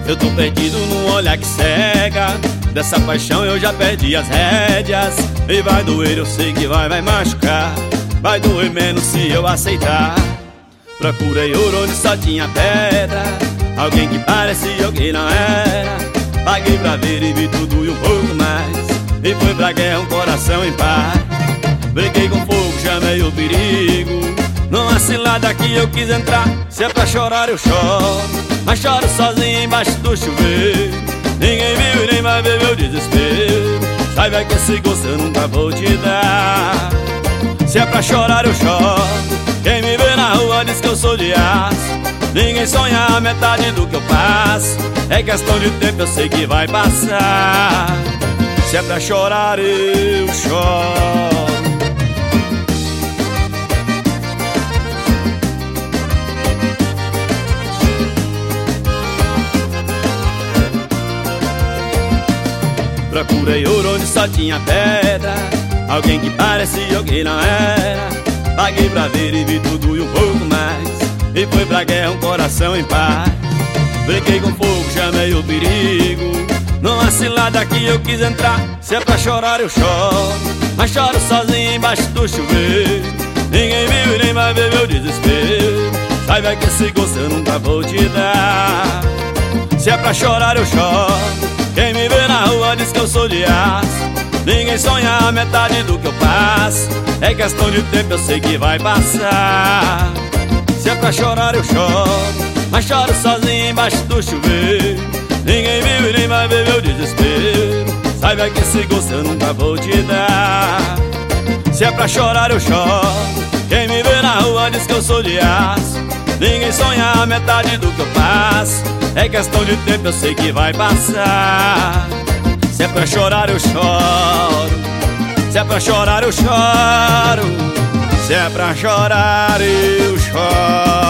Eu tô perdido num olhar que cega. Dessa paixão eu já perdi as rédeas. E vai doer, eu sei que vai machucar. Vai doer menos se eu aceitar. Procurei ouro onde só tinha pedra. Alguém que parecia o que não era. Paguei pra ver e vi tudo e um pouco mais. E foi pra guerra um coração em paz. Briguei com fogo, chamei o perigo. Numa cilada que eu quis entrar. Se é pra chorar eu choro, mas choro sozinho embaixo do chuveiro. Ninguém viu e nem vai ver meu desespero. Saiba que esse gosto eu nunca vou te dar. Se é pra chorar eu choro. Quem me vê na rua diz que eu sou de aço. Ninguém sonha a metade do que eu passo. É questão de tempo, eu sei que vai passar. Se é pra chorar eu choro. Procurei ouro onde só tinha pedra. Alguém que parecia o que não era. Paguei pra ver e vi tudo e um pouco mais. E foi pra guerra um coração em paz. Briguei com fogo, chamei o perigo. Numa cilada que eu quis entrar. Se é pra chorar eu choro, mas choro sozinho embaixo do chuveiro. Ninguém viu e nem vai ver meu desespero. Saiba que esse gosto eu nunca vou te dar. Se é pra chorar eu choro. Quem me vê na rua diz que eu sou de aço. Ninguém sonha a metade do que eu passo. É questão de tempo, eu sei que vai passar. Se é pra chorar eu choro, mas choro sozinho embaixo do chuveiro. Ninguém viu e nem vai ver meu desespero. Saiba que esse gosto eu nunca vou te dar. Se é pra chorar eu choro. Quem me vê na rua diz que eu sou de aço. Ninguém sonha a metade do que eu passo. É questão de tempo, eu sei que vai passar. Se é pra chorar eu choro. Se é pra chorar eu choro. Se é pra chorar eu choro.